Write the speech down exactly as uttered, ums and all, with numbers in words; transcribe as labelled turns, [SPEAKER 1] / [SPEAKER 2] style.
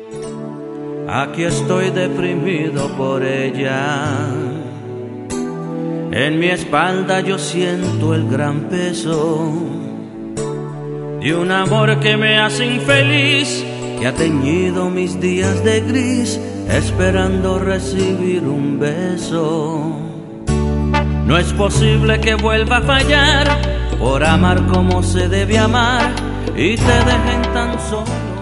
[SPEAKER 1] Aquí estoy deprimido por ella. En mi espalda yo siento el gran peso de un amor que me hace infeliz, que ha teñido mis días de gris, esperando recibir un beso. No es posible que vuelva a fallar por amar como se debe amar y te dejen tan solo.